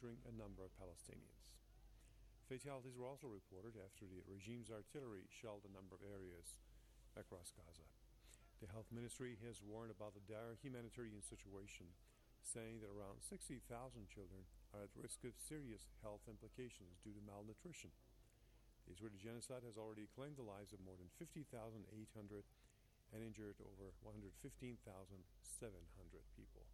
injuring a number of Palestinians. Fatalities were also reported after the regime's artillery shelled a number of areas across Gaza. The health ministry has warned about the dire humanitarian situation, saying that around 60,000 children are at risk of serious health implications due to malnutrition. The Israeli genocide has already claimed the lives of more than 50,800 and injured over 115,700 people.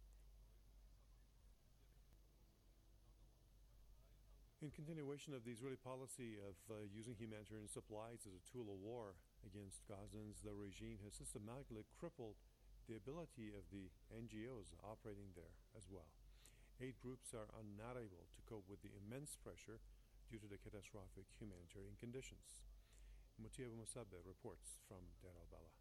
In continuation of the Israeli policy of using humanitarian supplies as a tool of war against Gazans, the regime has systematically crippled the ability of the NGOs operating there as well. Aid groups are not able to cope with the immense pressure due to the catastrophic humanitarian conditions. Mutiabu Musabeh reports from Deir al-Balah.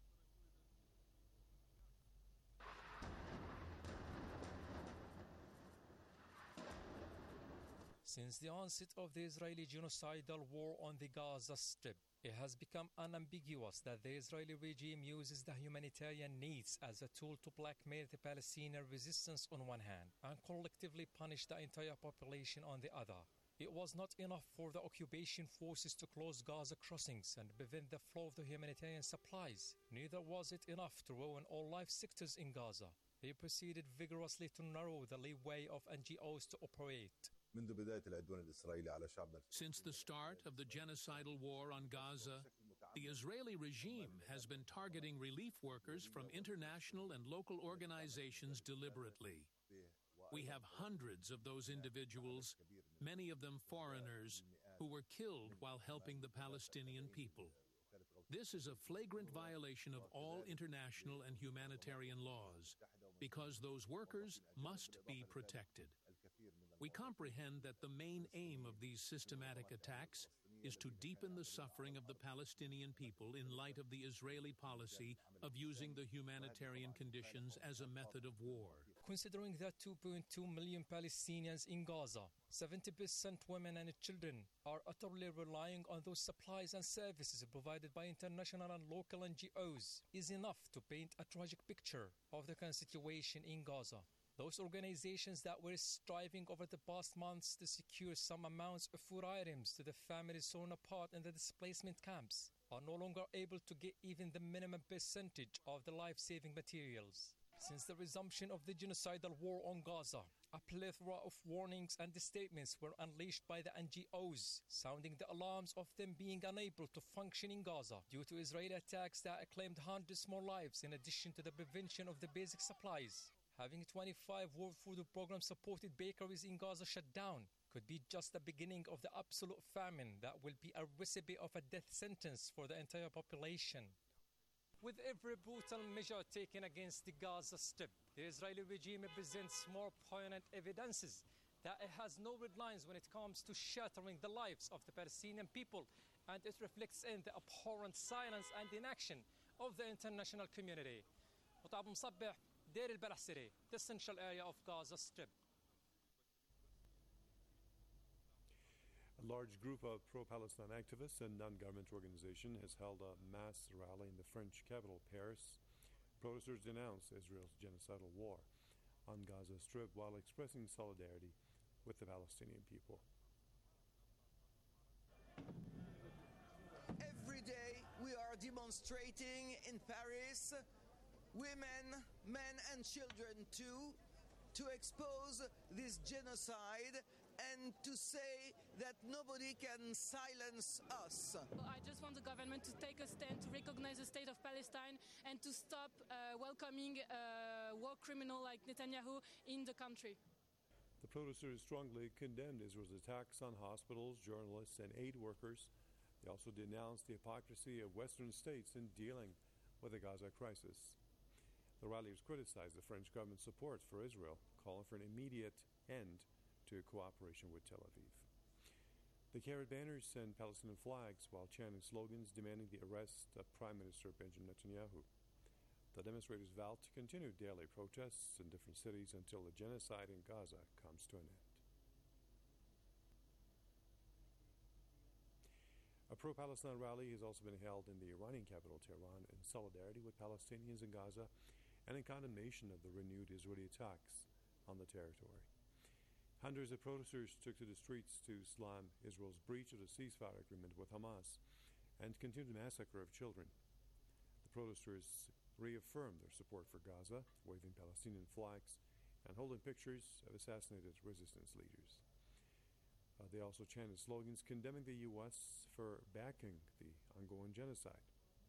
Since the onset of the Israeli genocidal war on the Gaza Strip, it has become unambiguous that the Israeli regime uses the humanitarian needs as a tool to blackmail the Palestinian resistance on one hand and collectively punish the entire population on the other. It was not enough for the occupation forces to close Gaza crossings and prevent the flow of the humanitarian supplies. Neither was it enough to ruin all life sectors in Gaza. They proceeded vigorously to narrow the leeway of NGOs to operate. Since the start of the genocidal war on Gaza, the Israeli regime has been targeting relief workers from international and local organizations deliberately. We have hundreds of those individuals, many of them foreigners, who were killed while helping the Palestinian people. This is a flagrant violation of all international and humanitarian laws, because those workers must be protected. We comprehend that the main aim of these systematic attacks is to deepen the suffering of the Palestinian people in light of the Israeli policy of using the humanitarian conditions as a method of war. Considering that 2.2 million Palestinians in Gaza, 70% women and children, are utterly relying on those supplies and services provided by international and local NGOs, is enough to paint a tragic picture of the current situation in Gaza. Those organizations that were striving over the past months to secure some amounts of food items to the families torn apart in the displacement camps are no longer able to get even the minimum percentage of the life-saving materials. Since the resumption of the genocidal war on Gaza, a plethora of warnings and statements were unleashed by the NGOs, sounding the alarms of them being unable to function in Gaza due to Israeli attacks that claimed hundreds more lives in addition to the prevention of the basic supplies. Having 25 World Food Program-supported bakeries in Gaza shut down could be just the beginning of the absolute famine that will be a recipe of a death sentence for the entire population. With every brutal measure taken against the Gaza Strip, the Israeli regime presents more poignant evidences that it has no red lines when it comes to shattering the lives of the Palestinian people, and it reflects in the abhorrent silence and inaction of the international community. Mutiabu Musabeh, Deir al-Balah City, the central area of Gaza Strip. A large group of pro-Palestine activists and non-government organizations has held a mass rally in the French capital, Paris. Protesters denounced Israel's genocidal war on Gaza Strip while expressing solidarity with the Palestinian people. Every day we are demonstrating in Paris, women, men and children too, to expose this genocide and to say that nobody can silence us. I just want the government to take a stand to recognize the state of Palestine and to stop welcoming a war criminal like Netanyahu in the country. The protesters strongly condemned Israel's attacks on hospitals, journalists, and aid workers. They also denounced the hypocrisy of Western states in dealing with the Gaza crisis. The rallies criticized the French government's support for Israel, calling for an immediate end to cooperation with Tel Aviv. They carried banners and Palestinian flags while chanting slogans demanding the arrest of Prime Minister Benjamin Netanyahu. The demonstrators vowed to continue daily protests in different cities until the genocide in Gaza comes to an end. A pro-Palestine rally has also been held in the Iranian capital, Tehran, in solidarity with Palestinians in Gaza and in condemnation of the renewed Israeli attacks on the territory. Hundreds of protesters took to the streets to slam Israel's breach of the ceasefire agreement with Hamas and continued the massacre of children. The protesters reaffirmed their support for Gaza, waving Palestinian flags and holding pictures of assassinated resistance leaders. They also chanted slogans condemning the U.S. for backing the ongoing genocide.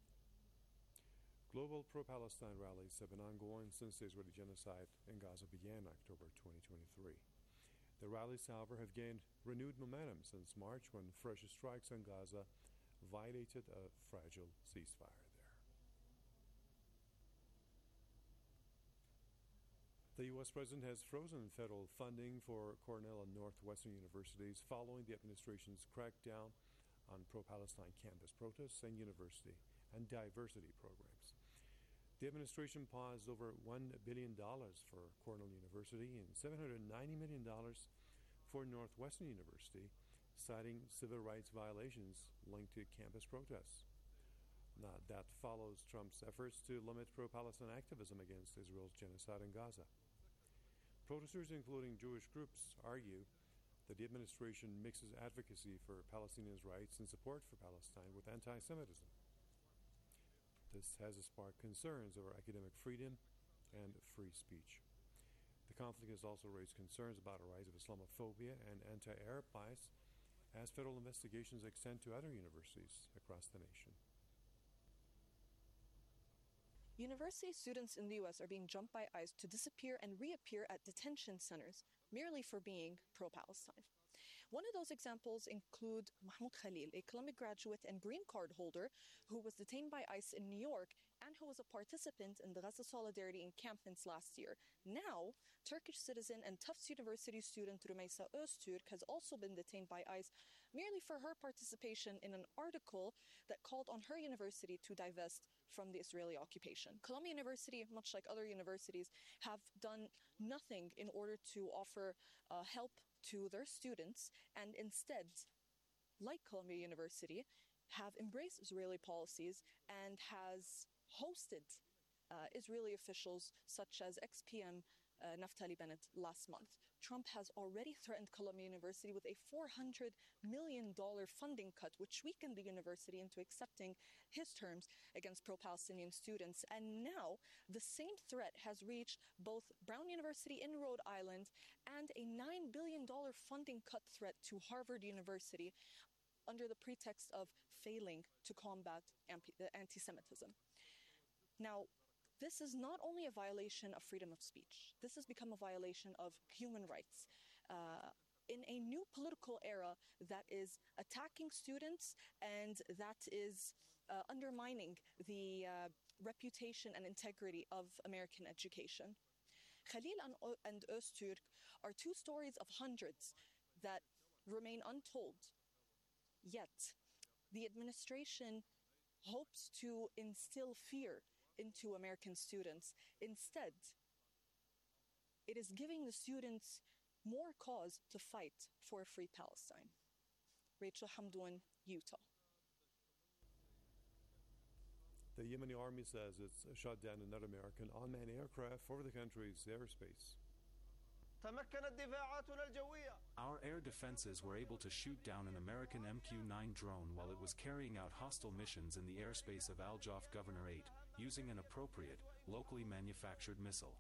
Global pro-Palestine rallies have been ongoing since the Israeli genocide in Gaza began in October 2023. The rallies, however, have gained renewed momentum since March when fresh strikes on Gaza violated a fragile ceasefire there. The U.S. president has frozen federal funding for Cornell and Northwestern universities following the administration's crackdown on pro-Palestine campus protests and university and diversity programs. The administration paused over $1 billion for Cornell University and $790 million for Northwestern University, citing civil rights violations linked to campus protests. Now, that follows Trump's efforts to limit pro-Palestine activism against Israel's genocide in Gaza. Protesters, including Jewish groups, argue that the administration mixes advocacy for Palestinians' rights and support for Palestine with anti-Semitism. This has sparked concerns over academic freedom and free speech. The conflict has also raised concerns about a rise of Islamophobia and anti-Arab bias as federal investigations extend to other universities across the nation. University students in the U.S. are being jumped by ICE to disappear and reappear at detention centers merely for being pro-Palestine. One of those examples include Mahmoud Khalil, a Columbia graduate and green card holder who was detained by ICE in New York and who was a participant in the Gaza Solidarity encampments last year. Now, Turkish citizen and Tufts University student Rümeysa Öztürk has also been detained by ICE merely for her participation in an article that called on her university to divest from the Israeli occupation. Columbia University, much like other universities, have done nothing in order to offer help to their students, and instead, like Columbia University, have embraced Israeli policies and has hosted Israeli officials such as ex-PM Naftali Bennett last month. Trump has already threatened Columbia University with a $400 million funding cut, which weakened the university into accepting his terms against pro-Palestinian students. And now the same threat has reached both Brown University in Rhode Island and a $9 billion funding cut threat to Harvard University under the pretext of failing to combat anti-Semitism. Now, this is not only a violation of freedom of speech. This has become a violation of human rights. In a new political era that is attacking students and that is undermining the reputation and integrity of American education. Khalil and Öztürk are two stories of hundreds that remain untold. Yet, the administration hopes to instill fear into American students. Instead, it is giving the students more cause to fight for a free Palestine. Rachel Hamdoun, Utah. The Yemeni army says it's shot down another American unmanned aircraft over the country's airspace. Our air defenses were able to shoot down an American MQ-9 drone while it was carrying out hostile missions in the airspace of Al Jaf Governorate, using an appropriate, locally manufactured missile.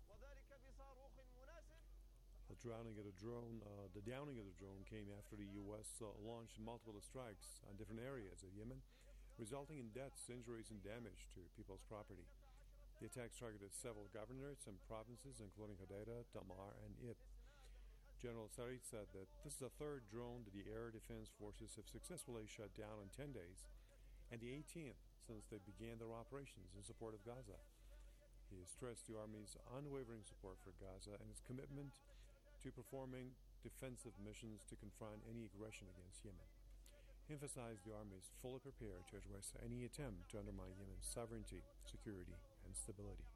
The downing of the drone came after the U.S. launched multiple strikes on different areas of Yemen, resulting in deaths, injuries, and damage to people's property. The attacks targeted several governorates and provinces, including Hodeidah, Tamar, and Ib. General Sarit said that this is the third drone that the Air Defense Forces have successfully shut down in 10 days, and the 18th since they began their operations in support of Gaza. He stressed the Army's unwavering support for Gaza and its commitment to performing defensive missions to confront any aggression against Yemen. He emphasized the Army is fully prepared to address any attempt to undermine Yemen's sovereignty, security, and stability.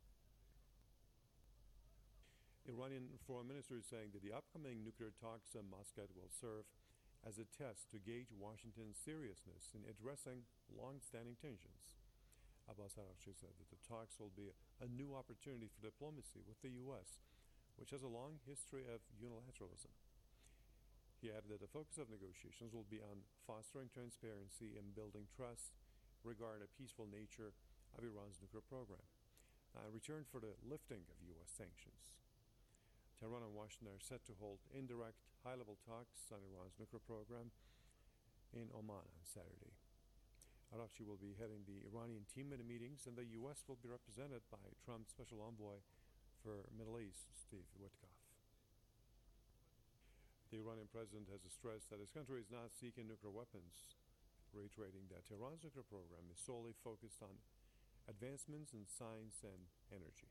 Iranian foreign minister is saying that the upcoming nuclear talks in Muscat will serve as a test to gauge Washington's seriousness in addressing long-standing tensions. Abbas Araghchi said that the talks will be a new opportunity for diplomacy with the U.S., which has a long history of unilateralism. He added that the focus of negotiations will be on fostering transparency and building trust regarding the peaceful nature of Iran's nuclear program, in return for the lifting of U.S. sanctions. Tehran and Washington are set to hold indirect, high-level talks on Iran's nuclear program in Oman on Saturday. Araghchi will be heading the Iranian team in the meetings, and the U.S. will be represented by Trump's special envoy for Middle East, Steve Witkoff. The Iranian president has stressed that his country is not seeking nuclear weapons, reiterating that Tehran's nuclear program is solely focused on advancements in science and energy.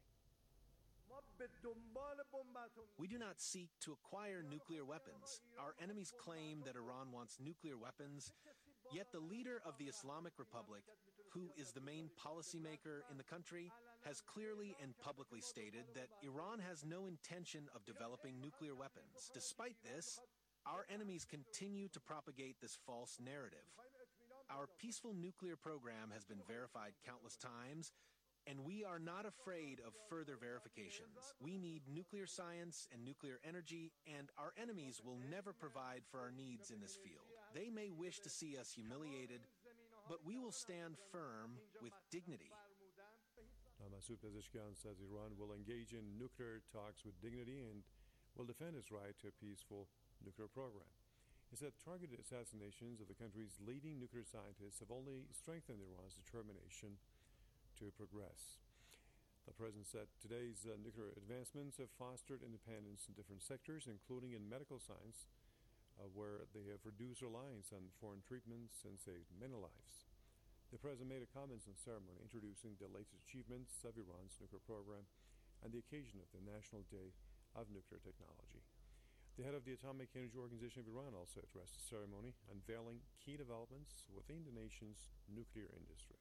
We do not seek to acquire nuclear weapons. Our enemies claim that Iran wants nuclear weapons, yet the leader of the Islamic Republic, who is the main policymaker in the country, has clearly and publicly stated that Iran has no intention of developing nuclear weapons. Despite this, our enemies continue to propagate this false narrative. Our peaceful nuclear program has been verified countless times, and we are not afraid of further verifications. We need nuclear science and nuclear energy, and our enemies will never provide for our needs in this field. They may wish to see us humiliated, but we will stand firm with dignity. Masoud Pezeshkian says Iran will engage in nuclear talks with dignity and will defend its right to a peaceful nuclear program. He said targeted assassinations of the country's leading nuclear scientists have only strengthened Iran's determination to progress. The president said today's nuclear advancements have fostered independence in different sectors, including in medical science, where they have reduced reliance on foreign treatments and saved many lives. The president made a comments in ceremony introducing the latest achievements of Iran's nuclear program on the occasion of the National Day of Nuclear Technology. The head of the Atomic Energy Organization of Iran also addressed the ceremony, unveiling key developments within the nation's nuclear industry.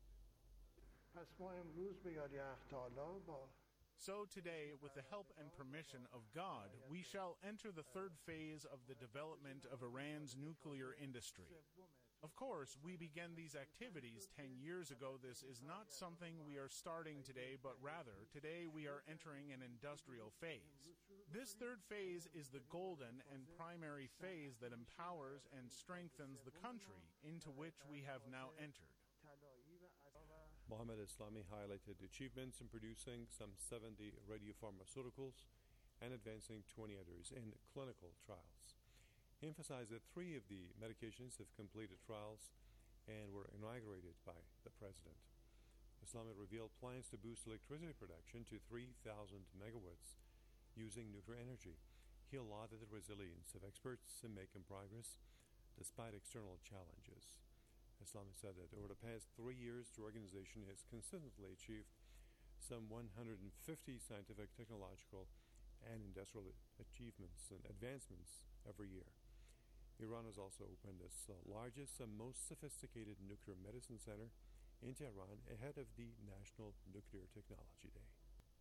So today, with the help and permission of God, we shall enter the third phase of the development of Iran's nuclear industry. Of course, we began these activities 10 years ago. This is not something we are starting today, but rather, today we are entering an industrial phase. This third phase is the golden and primary phase that empowers and strengthens the country into which we have now entered. Mohammad Eslami highlighted achievements in producing some 70 radiopharmaceuticals and advancing 20 others in clinical trials. He emphasized that 3 of the medications have completed trials and were inaugurated by the president. Eslami revealed plans to boost electricity production to 3,000 megawatts using nuclear energy. He lauded the resilience of experts in making progress despite external challenges. Eslami said that over the past 3 years, the organization has consistently achieved some 150 scientific, technological, and industrial achievements and advancements every year. Iran has also opened its largest and most sophisticated nuclear medicine center in Tehran ahead of the National Nuclear Technology Day.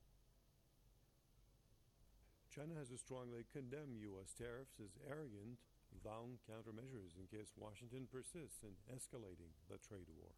China has strongly condemned U.S. tariffs as arrogant, vowing countermeasures in case Washington persists in escalating the trade war.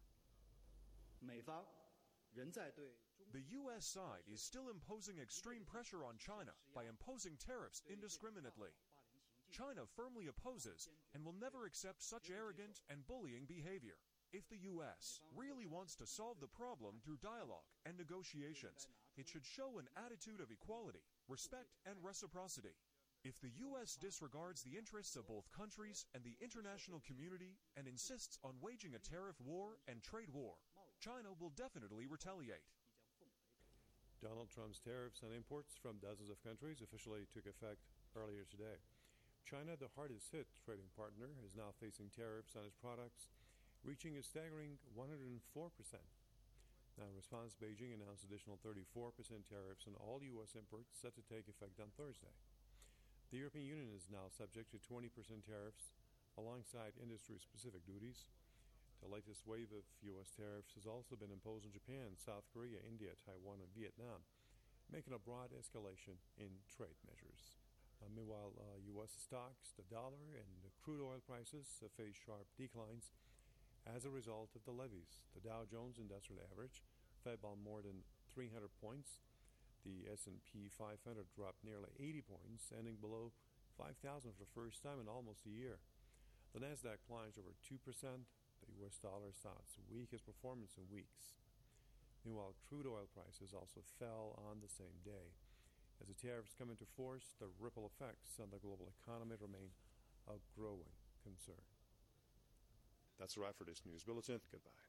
The U.S. side is still imposing extreme pressure on China by imposing tariffs indiscriminately. China firmly opposes and will never accept such arrogant and bullying behavior. If the U.S. really wants to solve the problem through dialogue and negotiations, it should show an attitude of equality, respect, and reciprocity. If the U.S. disregards the interests of both countries and the international community and insists on waging a tariff war and trade war, China will definitely retaliate. Donald Trump's tariffs on imports from dozens of countries officially took effect earlier today. China, the hardest hit trading partner, is now facing tariffs on its products, reaching a staggering 104%. Now, in response, Beijing announced additional 34% tariffs on all U.S. imports set to take effect on Thursday. The European Union is now subject to 20% tariffs alongside industry-specific duties. The latest wave of U.S. tariffs has also been imposed on Japan, South Korea, India, Taiwan, and Vietnam, making a broad escalation in trade measures. Meanwhile, U.S. stocks, the dollar, and the crude oil prices have faced sharp declines as a result of the levies. The Dow Jones Industrial Average fell by more than 300 points. The S&P 500 dropped nearly 80 points, ending below 5,000 for the first time in almost a year. The Nasdaq plunged over 2%. The U.S. dollar saw its weakest performance in weeks. Meanwhile, crude oil prices also fell on the same day. As the tariffs come into force, the ripple effects on the global economy remain a growing concern. That's a wrap for this news bulletin. Goodbye.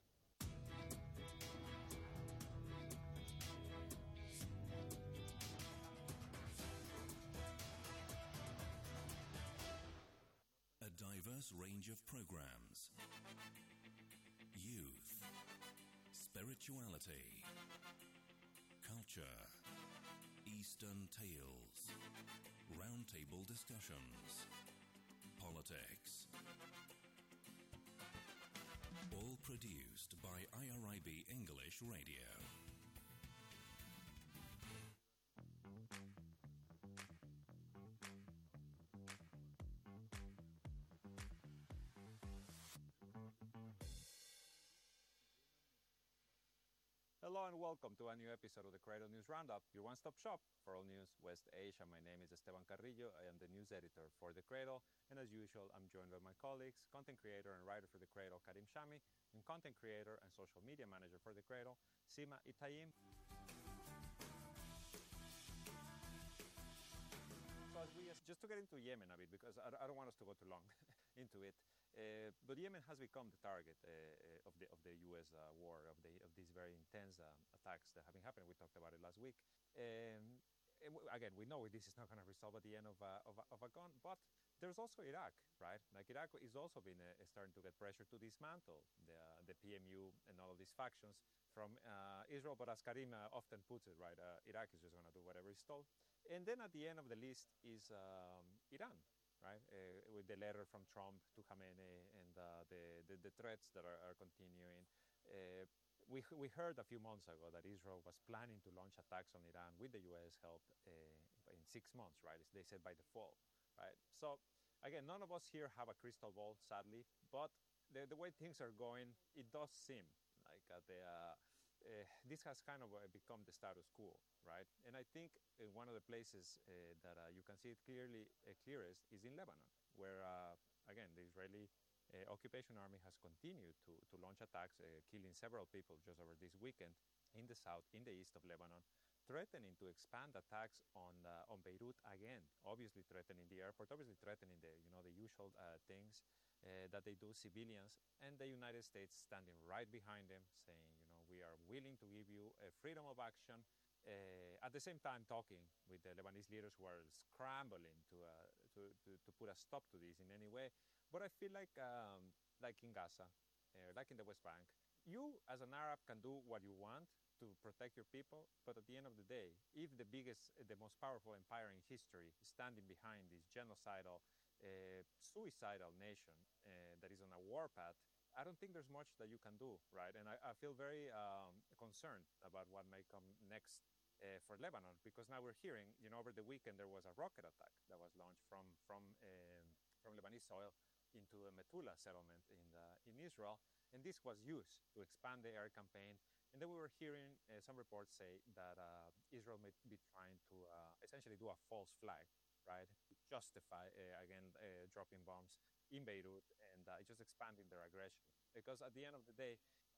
A diverse range of programs. Youth, spirituality, culture, Eastern tales, roundtable discussions, politics. All produced by IRIB English Radio. Hello and welcome to a new episode of the Credo News Roundup, your one-stop shop for all news West Asia. My name is Esteban Carrillo. I am the news editor for the Credo, and as usual, I'm joined by my colleagues, content creator and writer for the Credo, Karim Shami, and content creator and social media manager for the Credo, Sima Itayim. So just to get into Yemen a bit, because I don't want us to go too long into it, but Yemen has become the target of the U.S. war, of these very intense attacks that have been happening. We talked about it last week. Again, we know this is not going to resolve at the end of a gun, but there's also Iraq, right? Like Iraq is also been starting to get pressure to dismantle the PMU and all of these factions from Israel. But as Karim often puts it, right, Iraq is just going to do whatever is told. And then at the end of the list is Iran, right? With the letter from Trump to Khamenei and the threats that are continuing. We heard a few months ago that Israel was planning to launch attacks on Iran with the U.S. help in 6 months, right? They said by the fall, right? So, again, none of us here have a crystal ball, sadly, but the way things are going, it does seem like this has kind of become the status quo, right? And I think one of the places that you can see it clearest is in Lebanon, where, again, the Israeli occupation army has continued to launch attacks, killing several people just over this weekend in the south, in the east of Lebanon, threatening to expand attacks on Beirut again, obviously threatening the airport, obviously threatening the usual things that they do, civilians, and the United States standing right behind them, saying, we are willing to give you a freedom of action. At the same time, talking with the Lebanese leaders who are scrambling to put a stop to this in any way. But I feel like in Gaza, like in the West Bank, you as an Arab can do what you want to protect your people, but at the end of the day, if the most powerful empire in history is standing behind this genocidal, suicidal nation that is on a war path, I don't think there's much that you can do, right? And I feel very concerned about what may come next for Lebanon, because now we're hearing, over the weekend there was a rocket attack that was launched from Lebanese soil into a Metula settlement in Israel, and this was used to expand the air campaign. And then we were hearing some reports say that Israel may be trying to essentially do a false flag, right, to justify, dropping bombs in Beirut and just expanding their aggression. Because at the end of the day,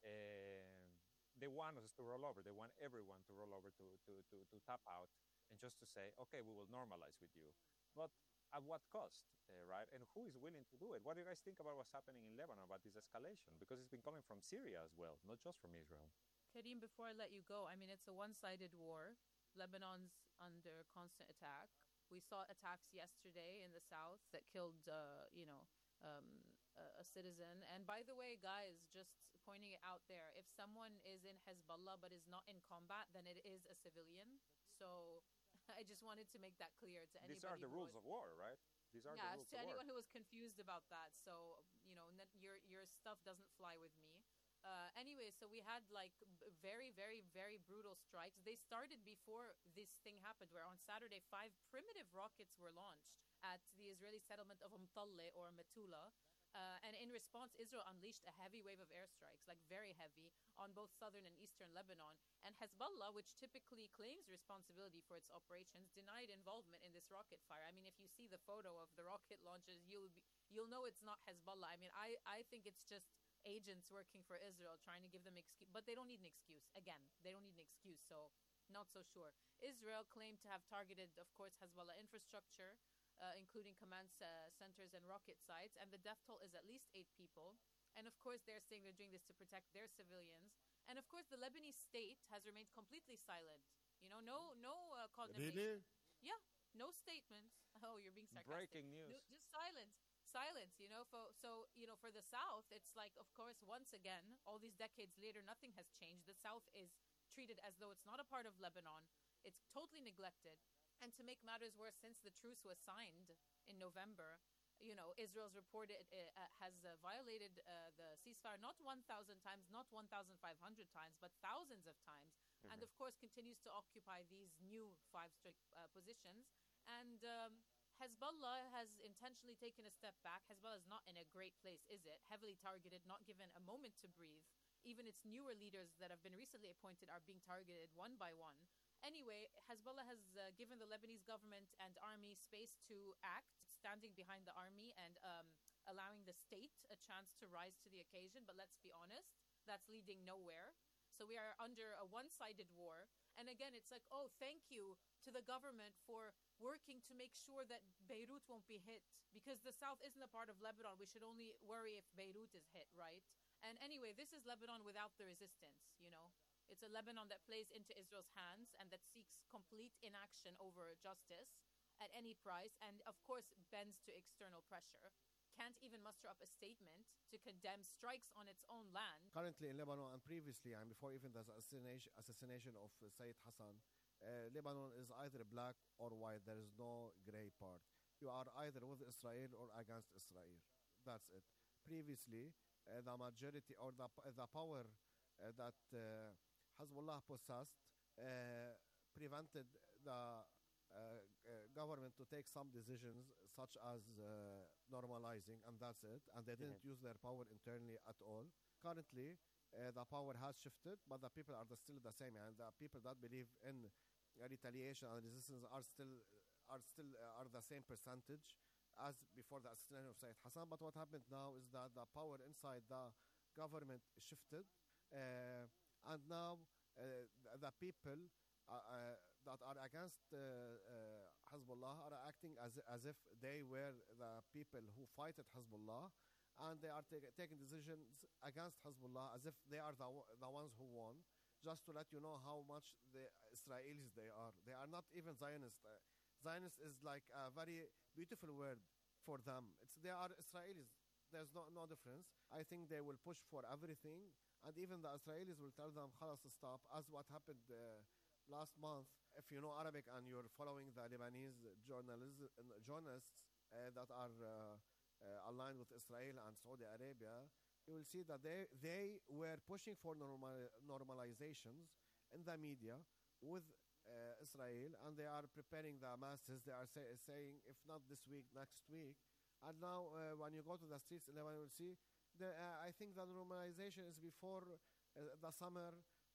they want us to roll over. They want everyone to roll over to tap out and just to say, okay, we will normalize with you. But at what cost, right? And who is willing to do it? What do you guys think about what's happening in Lebanon, about this escalation? Because it's been coming from Syria as well, not just from Israel. Karim, before I let you go, I mean, it's a one-sided war. Lebanon's under constant attack. We saw attacks yesterday in the south that killed, a citizen. And by the way, guys, just pointing it out there, if someone is in Hezbollah but is not in combat, then it is a civilian. So I just wanted to make that clear to anybody. These are the rules of war, right? These are the rules to of anyone war. who was confused about that. So, your stuff doesn't fly with me. Anyway, so we had very, very, very brutal strikes. They started before this thing happened, where on Saturday, 5 primitive rockets were launched at the Israeli settlement of Mtalle or Metula. And in response, Israel unleashed a heavy wave of airstrikes, like very heavy, on both southern and eastern Lebanon. And Hezbollah, which typically claims responsibility for its operations, denied involvement in this rocket fire. I mean, if you see the photo of the rocket launches, you'll know it's not Hezbollah. I mean, I think it's just agents working for Israel trying to give them excuse, but they don't need an excuse. Again, they don't need an excuse, so not so sure. Israel claimed to have targeted, of course, Hezbollah infrastructure, including command centers and rocket sites, and the death toll is at least 8 people. And of course, they're saying they're doing this to protect their civilians. And of course, the Lebanese state has remained completely silent. You know, no condemnation. Really? Yeah, no statements. Oh, you're being sarcastic. Breaking news. No, just silence. Silence, you know. So, you know, for the South, it's like, of course, once again, all these decades later, nothing has changed. The South is treated as though it's not a part of Lebanon. It's totally neglected. And to make matters worse, since the truce was signed in November, you know, Israel's reported has violated the ceasefire not 1,000 times, not 1,500 times, but thousands of times. And of course, continues to occupy these new 5 strict positions. And Hezbollah has intentionally taken a step back. Hezbollah is not in a great place, is it? Heavily targeted, not given a moment to breathe. Even its newer leaders that have been recently appointed are being targeted one by one. Anyway, Hezbollah has given the Lebanese government and army space to act, standing behind the army and allowing the state a chance to rise to the occasion. But let's be honest, that's leading nowhere. So we are under a one-sided war. And again, it's like, oh, thank you to the government for working to make sure that Beirut won't be hit. Because the south isn't a part of Lebanon. We should only worry if Beirut is hit, right? And anyway, this is Lebanon without the resistance, you know. It's a Lebanon that plays into Israel's hands and that seeks complete inaction over justice at any price and, of course, bends to external pressure. Can't even muster up a statement to condemn strikes on its own land. Currently in Lebanon and previously, and before even the assassination of Sayyid Hassan, Lebanon is either black or white. There is no gray part. You are either with Israel or against Israel. That's it. Previously, the majority or the power that Hezbollah possessed prevented the government to take some decisions such as normalizing, and that's it. And they didn't use their power internally at all. Currently, the power has shifted, but the people are still the same. And the people that believe in retaliation and resistance are the same percentage as before the assassination of Sayyid Hassan. But what happened now is that the power inside the government shifted. And now the people that are against Hezbollah are acting as if they were the people who fight at Hezbollah, and they are taking decisions against Hezbollah as if they are the ones who won. Just to let you know how much the Israelis they are. They are not even Zionist. Zionist is like a very beautiful word for them. They are Israelis. There's no difference. I think they will push for everything. And even the Israelis will tell them, "Khalas, stop," as what happened last month. If you know Arabic and you're following the Lebanese journalists that are aligned with Israel and Saudi Arabia, you will see that they were pushing for normalizations in the media with Israel, and they are preparing the masses. They are saying, if not this week, next week. And now, when you go to the streets in Lebanon, you will see. I think the normalization is before the summer.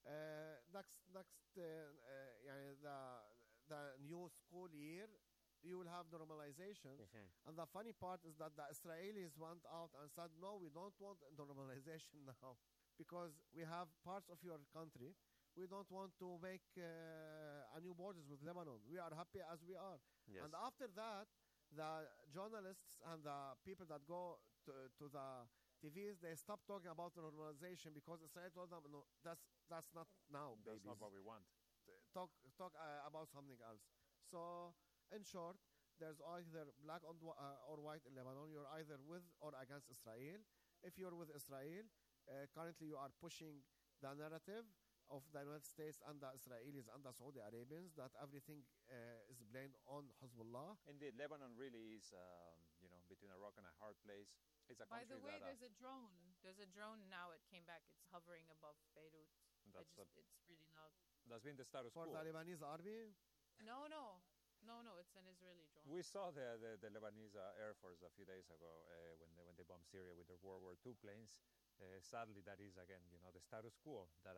The new school year, you will have normalization. And the funny part is that the Israelis went out and said, no, we don't want normalization now because we have parts of your country. We don't want to make a new borders with Lebanon. We are happy as we are. Yes. And after that, the journalists and the people that go to the TVs, they stop talking about normalization because Israel told them, no, that's not now, babies. That's not what we want. Talk about something else. So, in short, there's either black or white in Lebanon. You're either with or against Israel. If you're with Israel, currently you are pushing the narrative of the United States and the Israelis and the Saudi Arabians that everything is blamed on Hezbollah. Indeed, Lebanon really is, between a rock and a hard place. It's a country. By the way, that, there's a drone. There's a drone now. It came back. It's hovering above Beirut. It's really loud. That's been the status quo. For the Lebanese army? No. No, it's an Israeli drone. We saw the Lebanese Air Force a few days ago when they bombed Syria with their World War II planes. Sadly, that is again, the status quo that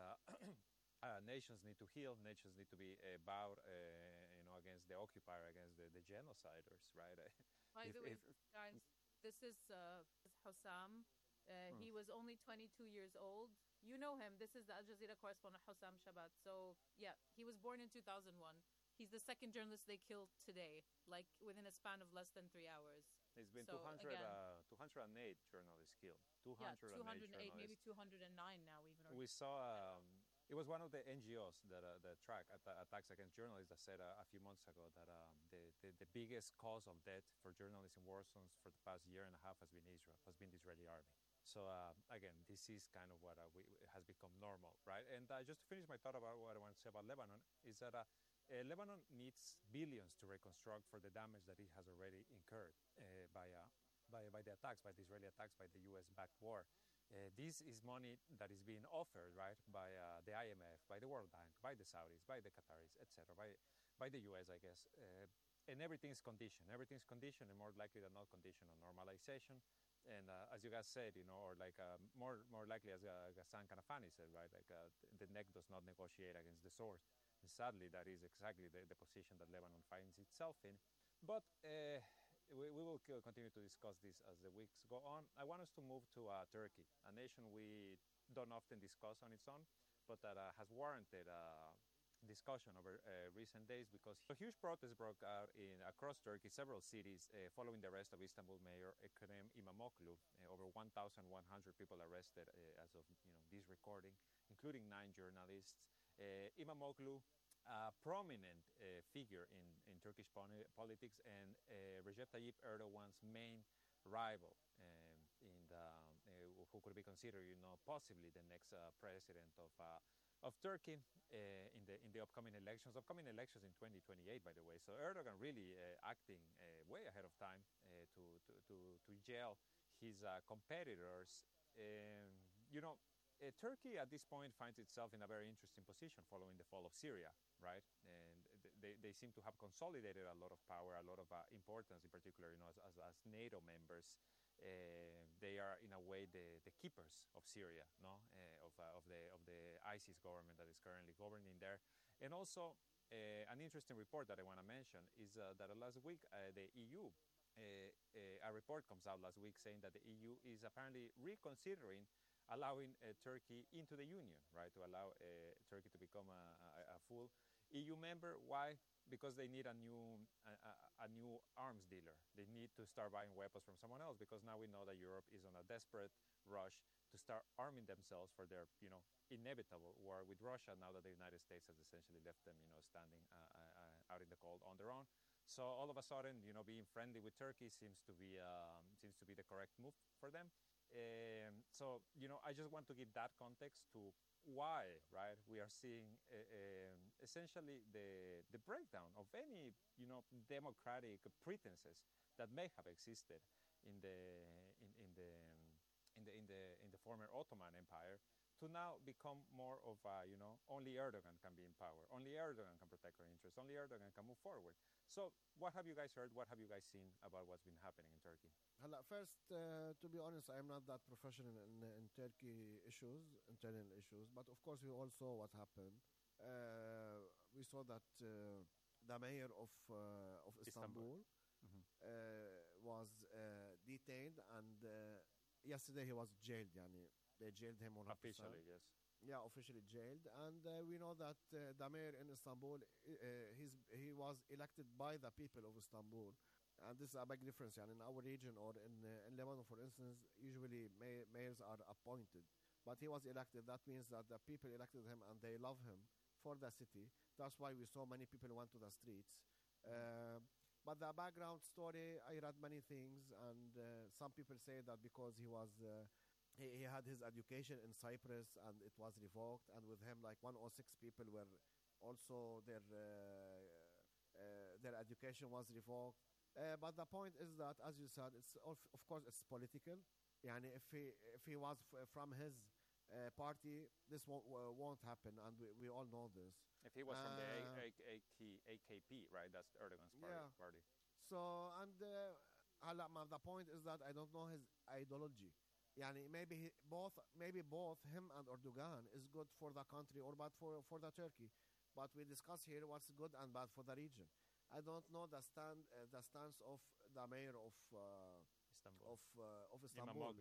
nations need to heal. Nations need to be bowed, against the occupier, against the genociders, right? By the way, guys, this is Hussam. He was only 22 years old. You know him. This is the Al Jazeera correspondent Hussam Shabat. So, yeah, he was born in 2001. He's the second journalist they killed today, like within a span of less than 3 hours. There's been So, 208 journalists killed. 208, maybe 209 now even. We saw, it was one of the NGOs that track attacks against journalists that said a few months ago that the biggest cause of death for journalists in war zones for the past year and a half has been Israel, has been the Israeli army. So again, this is kind of what has become normal, right? And just to finish my thought about what I want to say about Lebanon is that Lebanon needs billions to reconstruct for the damage that it has already incurred by the attacks, by the Israeli attacks, by the U.S.-backed war. This is money that is being offered, right, by the IMF, by the World Bank, by the Saudis, by the Qataris, etc., by the U.S., I guess. And everything's conditioned. Everything's conditioned, and more likely than not conditioned on normalization. And as you guys said, or like more likely, as Ghassan Kanafani said, right, like the neck does not negotiate against the sword. And sadly, that is exactly the position that Lebanon finds itself in. But we will continue to discuss this as the weeks go on. I want us to move to Turkey, a nation we don't often discuss on its own, but that has warranted discussion over recent days because a huge protest broke out across Turkey, several cities, following the arrest of Istanbul Mayor Ekrem İmamoğlu. Over 1,100 people arrested as of this recording, including 9 journalists. İmamoğlu, a prominent figure in Turkish politics and Recep Tayyip Erdogan's main rival, who could be considered, possibly the next president of Turkey in the upcoming elections in 2028, by the way. So Erdogan really acting way ahead of time to jail his competitors. Turkey at this point finds itself in a very interesting position following the fall of Syria, right? And they seem to have consolidated a lot of power, a lot of importance, in particular, as NATO members. They are, in a way, the keepers of Syria, of the ISIS government that is currently governing there. And also, an interesting report that I want to mention is that last week, the EU, a report comes out last week saying that the EU is apparently reconsidering allowing Turkey into the Union, right, to allow Turkey to become a full EU member. Why? Because they need a new arms dealer. They need to start buying weapons from someone else, because now we know that Europe is on a desperate rush to start arming themselves for their, inevitable war with Russia, now that the United States has essentially left them, standing out in the cold on their own. So all of a sudden, being friendly with Turkey seems to be the correct move for them. So, I just want to give that context to why, right, we are seeing essentially the breakdown of any, democratic pretenses that may have existed in the former Ottoman Empire, to now become more of a, only Erdogan can be in power, only Erdogan can protect our interests, only Erdogan can move forward. So what have you guys heard? What have you guys seen about what's been happening in Turkey? First, to be honest, I am not that professional in Turkey issues, internal issues, but of course we all saw what happened. We saw that the mayor of Istanbul was detained, and yesterday he was jailed. They jailed him 100%. Officially, yes. Yeah, officially jailed. And we know that the mayor in Istanbul, he was elected by the people of Istanbul. And this is a big difference. In our region, or in Lebanon, for instance, usually mayors are appointed. But he was elected. That means that the people elected him and they love him for the city. That's why we saw many people went to the streets. But the background story, I read many things. And some people say that because he was... He had his education in Cyprus and it was revoked, and with him 106 people were also their education was revoked. But the point is that, as you said, it's of course it's political. If he was from his party, this won't happen, and we all know this. If he was from the AKP, right? That's Erdogan's party. So, and the point is that I don't know his ideology. Yani maybe both him and Erdogan is good for the country or bad for the Turkey. But we discuss here what's good and bad for the region. I don't know the stance of the mayor of Istanbul.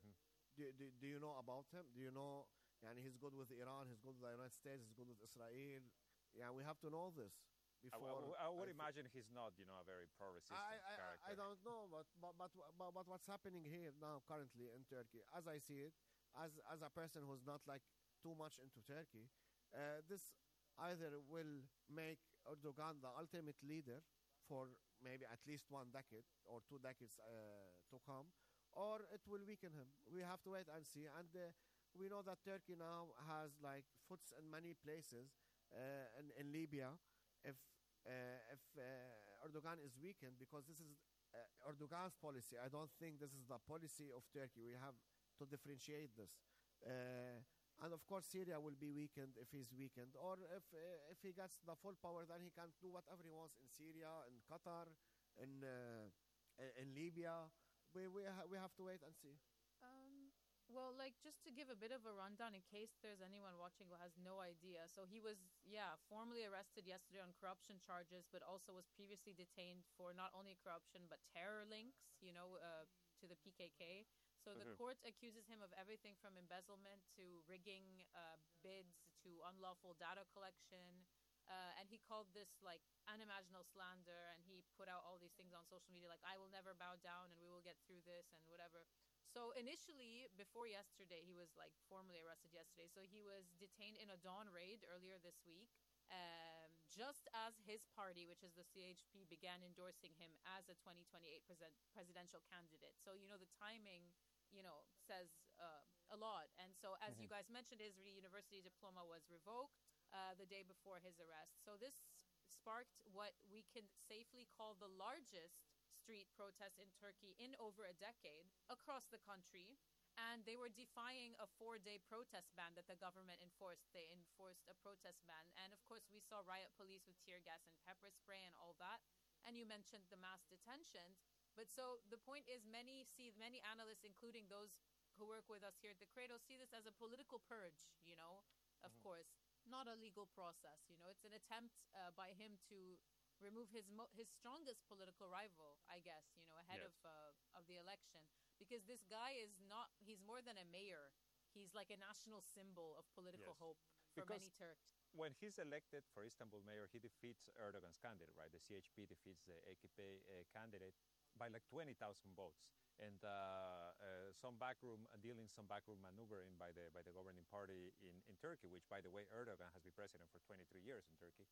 Do you know about him? Do you know? Yani he's good with Iran. He's good with the United States. He's good with Israel. Yeah, we have to know this before. I would imagine he's not, a very pro-resistant character. I don't know, but what's happening here now currently in Turkey, as I see it, as a person who's not like too much into Turkey, this either will make Erdogan the ultimate leader for maybe at least 1 decade or 2 decades to come, or it will weaken him. We have to wait and see. And we know that Turkey now has like foots in many places in Libya. If Erdogan is weakened, because this is Erdogan's policy. I don't think this is the policy of Turkey. We have to differentiate this. And of course, Syria will be weakened if he's weakened, or if he gets the full power, then he can do whatever he wants in Syria, in Qatar, in Libya. We have to wait and see. Well, like, just to give a bit of a rundown in case there's anyone watching who has no idea. So he was, formally arrested yesterday on corruption charges, but also was previously detained for not only corruption, but terror links, to the PKK. So the court accuses him of everything from embezzlement to rigging bids to unlawful data collection. And he called this like unimaginable slander, and he put out all these things on social media like, I will never bow down and we will get through this and whatever. So initially, before yesterday, he was like formally arrested yesterday. So he was detained in a dawn raid earlier this week, just as his party, which is the CHP, began endorsing him as a 2028 presidential candidate. So, the timing, says a lot. And so, as you guys mentioned, his university diploma was revoked the day before his arrest. So this sparked what we can safely call the largest street protest in Turkey in over a decade across the country. And they were defying a 4-day protest ban that the government enforced. They enforced a protest ban. And of course, we saw riot police with tear gas and pepper spray and all that. And you mentioned the mass detentions. But so the point is, many analysts, including those who work with us here at the Credo, see this as a political purge, of course, not a legal process. It's an attempt by him to remove his strongest political rival, I guess, ahead of the election. Because this guy he's more than a mayor. He's like a national symbol of political hope for many Turks. When he's elected for Istanbul mayor, he defeats Erdogan's candidate, right? The CHP defeats the AKP candidate by like 20,000 votes. And some backroom maneuvering by the governing party in Turkey, which, by the way, Erdogan has been president for 23 years in Turkey.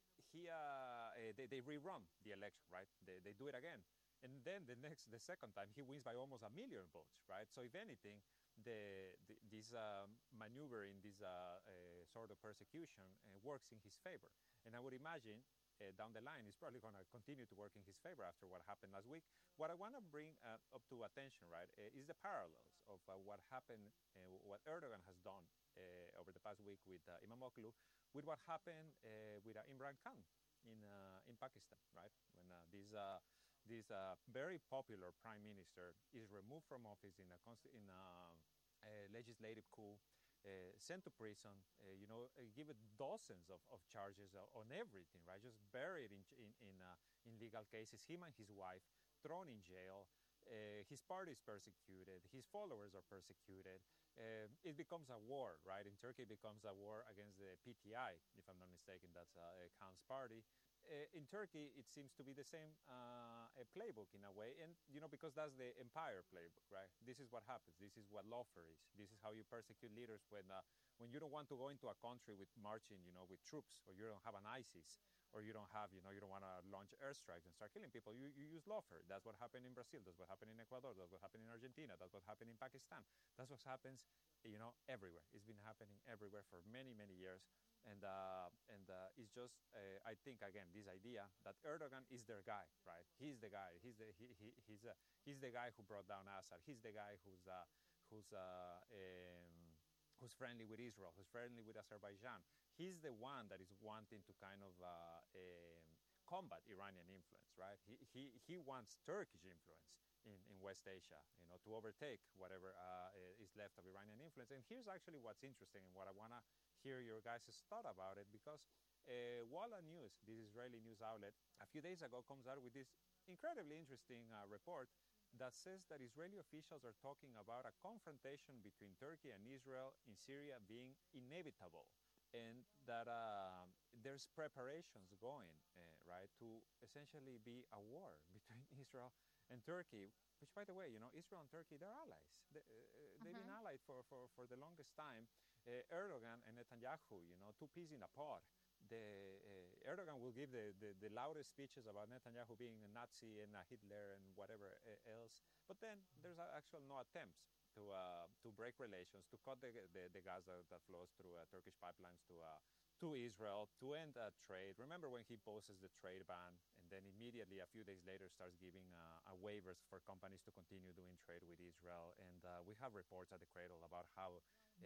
They rerun the election, right? They do it again. And then the second time, he wins by almost 1 million votes, right? So if anything, this maneuvering, this sort of persecution works in his favor. And I would imagine down the line, it's probably going to continue to work in his favor after what happened last week. What I want to bring up to attention, right, is the parallels of what happened, what Erdogan has done over the past week with Imamoglu, with what happened with Imran Khan in Pakistan, right? When this very popular prime minister is removed from office in a legislative coup, sent to prison, given dozens of charges on everything, right? Just buried in legal cases. Him and his wife thrown in jail. His party is persecuted. His followers are persecuted. It becomes a war, right? In Turkey, it becomes a war against the PTI, if I'm not mistaken. That's Khan's party. In Turkey, it seems to be the same playbook in a way, and because that's the empire playbook, right? This is what happens. This is what lawfare is. This is how you persecute leaders when you don't want to go into a country with marching, with troops, or you don't have an ISIS, or you don't have, you don't want to launch airstrikes and start killing people. You use lawfare. That's what happened in Brazil. That's what happened in Ecuador. That's what happened in Argentina. That's what happened in Pakistan. That's what happens, everywhere. It's been happening everywhere for many, many years. And it's just, I think, again, this idea that Erdogan is their guy, right? He's the guy. He's the guy who brought down Assad. He's the guy who's who's friendly with Israel, who's friendly with Azerbaijan. He's the one that is wanting to kind of combat Iranian influence, right? He wants Turkish influence in West Asia, to overtake whatever is left of Iranian influence. And here's actually what's interesting and what I want to hear your guys' thought about it, because Walla News, this Israeli news outlet, a few days ago comes out with this incredibly interesting report that says that Israeli officials are talking about a confrontation between Turkey and Israel in Syria being inevitable, and that there's preparations going, right, to essentially be a war between Israel and Turkey, which, by the way, Israel and Turkey, they're allies. They've been allied for the longest time. Erdogan and Netanyahu, two peas in a pod. Erdogan will give the loudest speeches about Netanyahu being a Nazi and a Hitler and whatever else, but then there's actual no attempts to break relations, to cut the gas that flows through Turkish pipelines to Israel, to end trade. Remember when he poses the trade ban, and then immediately a few days later starts giving waivers for companies to continue doing trade with Israel. And we have reports at the Cradle about how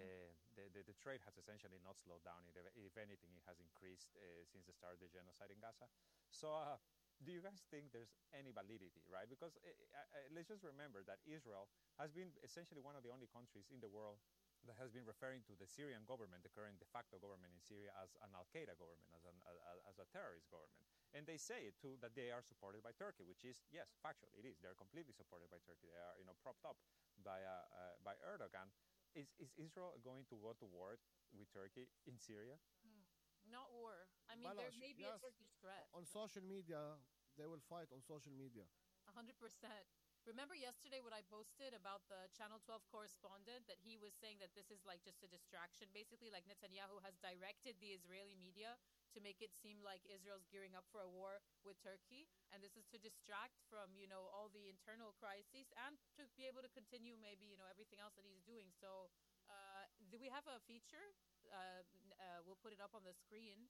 the trade has essentially not slowed down. If anything, it has increased since the start of the genocide in Gaza. So do you guys think there's any validity, right? Because let's just remember that Israel has been essentially one of the only countries in the world that has been referring to the Syrian government, the current de facto government in Syria, as an Al-Qaeda government, as a terrorist government. And they say it too, that they are supported by Turkey, which is, yes, factually it is. They're completely supported by Turkey. They are, propped up by Erdogan. Is Israel going to go to war with Turkey in Syria? Not war. I mean, there may be a Turkish threat. On social media, they will fight on social media. 100%. Remember yesterday what I posted about the Channel 12 correspondent, that he was saying that this is like just a distraction. Basically, like Netanyahu has directed the Israeli media to make it seem like Israel's gearing up for a war with Turkey. And this is to distract from, all the internal crises and to be able to continue maybe, everything else that he's doing. So we have a feature. We'll put it up on the screen.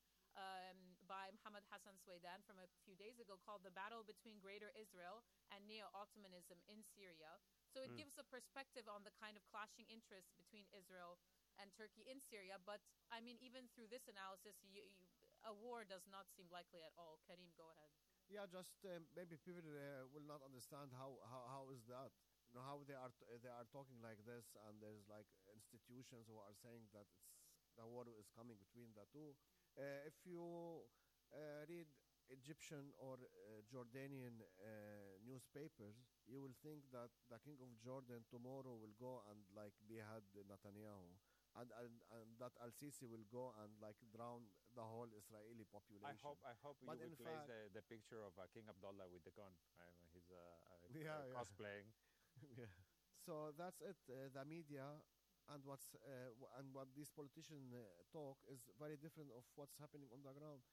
By Mohammed Hassan Swaydan from a few days ago, called The Battle Between Greater Israel and Neo-Ottomanism in Syria. So it gives a perspective on the kind of clashing interests between Israel and Turkey in Syria. But, I mean, even through this analysis, a war does not seem likely at all. Karim, go ahead. Yeah, just maybe people will not understand how is that. How they are talking like this, and there's like institutions who are saying that the war is coming between the two. If you read Egyptian or Jordanian newspapers, you will think that the king of Jordan tomorrow will go and like behead Netanyahu, and that Al-Sisi will go and like drown the whole Israeli population. I hope you will place the picture of King Abdullah with the gun. He's cosplaying. Yeah. So that's it. The media and what these politicians talk is very different of what's happening on the ground.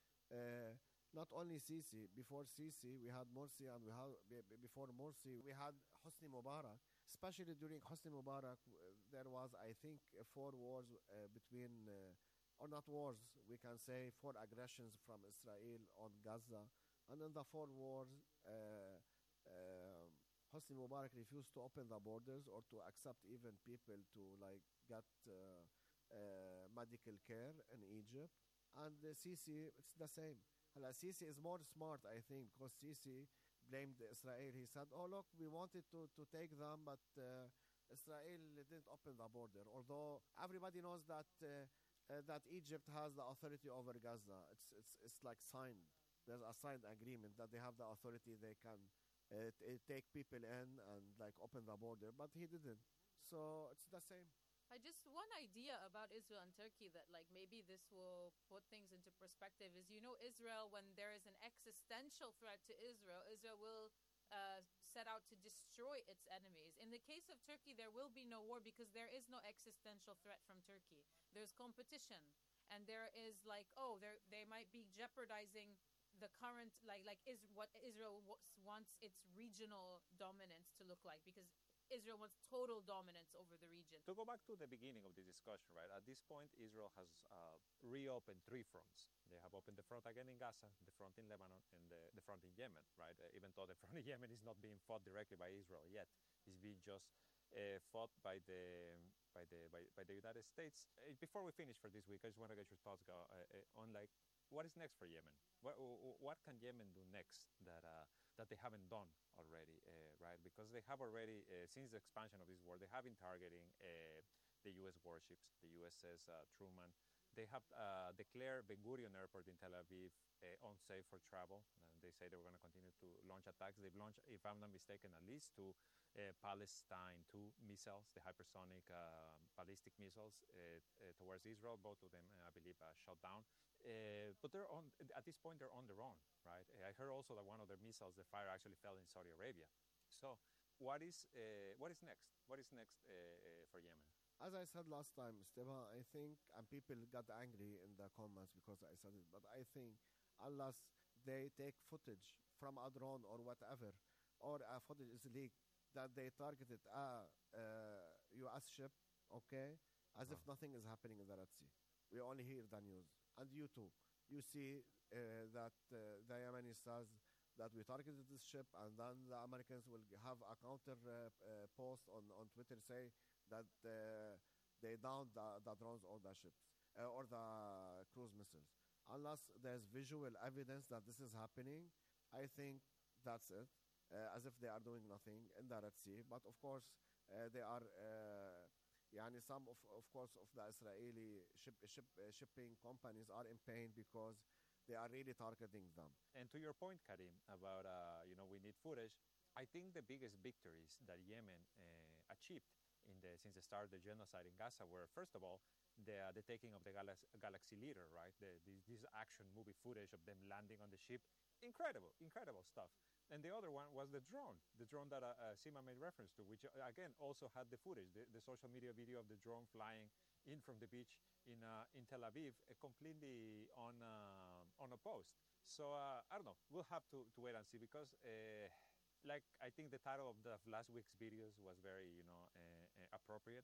Not only Sisi. Before Sisi, we had Morsi, and before Morsi, we had Hosni Mubarak. Especially during Hosni Mubarak, there was, I think, 4 wars between, or not wars, we can say 4 aggressions from Israel on Gaza. And in the 4 wars, Hosni Mubarak refused to open the borders or to accept even people to like get medical care in Egypt. And Sisi, it's the same. Sisi is more smart, I think, because Sisi blamed Israel. He said, "Oh look, we wanted to take them, but Israel didn't open the border." Although everybody knows that that Egypt has the authority over Gaza. It's like signed. There's a signed agreement that they have the authority. They can take people in and like open the border, but he didn't. So it's the same. One idea about Israel and Turkey that like maybe this will put things into perspective is, Israel, when there is an existential threat to Israel, Israel will set out to destroy its enemies. In the case of Turkey, there will be no war because there is no existential threat from Turkey. There's competition, and there is like, they might be jeopardizing the current is what Israel wants its regional dominance to look like, because Israel wants total dominance over the region. To go back to the beginning of the discussion, right? At this point, Israel has reopened 3 fronts. They have opened the front again in Gaza, the front in Lebanon, and the front in Yemen, right? Even though the front in Yemen is not being fought directly by Israel yet, it's being just fought by the United States. Before we finish for this week, I just want to get your thoughts on like what is next for Yemen. What can Yemen do next that they haven't done already, right? Because they have already, since the expansion of this war, they have been targeting the U.S. warships, the USS Truman. They have declared Ben Gurion Airport in Tel Aviv unsafe for travel. They say they were going to continue to launch attacks. They've launched, if I'm not mistaken, at least two Palestine 2 missiles, the hypersonic ballistic missiles towards Israel. Both of them, I believe, shot down. But at this point, they're on their own, right? I heard also that one of their missiles, the fire actually fell in Saudi Arabia. So what is next? What is next for Yemen? As I said last time, Esteban, I think, and people got angry in the comments because I said it, but I think unless they take footage from a drone or whatever, or a footage is leaked, that they targeted a U.S. ship, okay, as if nothing is happening in the Red Sea. We only hear the news. And you too. You see that the Yemeni says that we targeted this ship, and then the Americans will have a counter post on Twitter say that they downed the drones or the ships or the cruise missiles. Unless there's visual evidence that this is happening, I think that's it. As if they are doing nothing in the Red Sea. But of course, they are, some of course of the Israeli shipping companies are in pain because they are really targeting them. And to your point, Karim, about we need footage. I think the biggest victories that Yemen achieved since the start of the genocide in Gaza were, first of all, the taking of the Galaxy Leader, right? This action movie footage of them landing on the ship. Incredible stuff. And the other one was the drone that Sima made reference to, which again also had the footage, the social media video of the drone flying in from the beach in Tel Aviv, completely unopposed. So I don't know. We'll have to wait and see because, I think the title of the last week's videos was very, appropriate.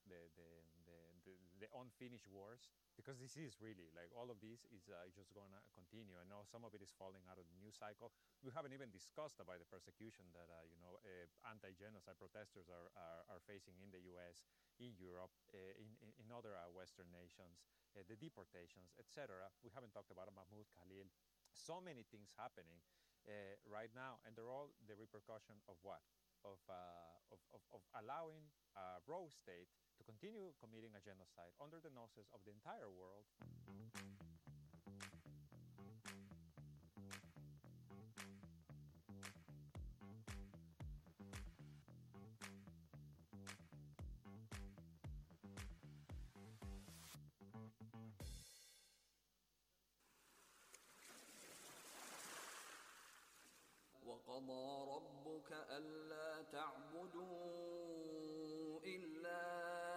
The unfinished wars, because this is really all of this is just going to continue. I know some of it is falling out of the news cycle. We haven't even discussed about the persecution that anti-genocide protesters are facing in the U.S., in Europe, in other Western nations, the deportations, etc. We haven't talked about Mahmoud Khalil. So many things happening right now, and they're all the repercussion of what? Of allowing a rogue state to continue committing a genocide under the noses of the entire world. وقضى ربك ألا تعبدوا إلا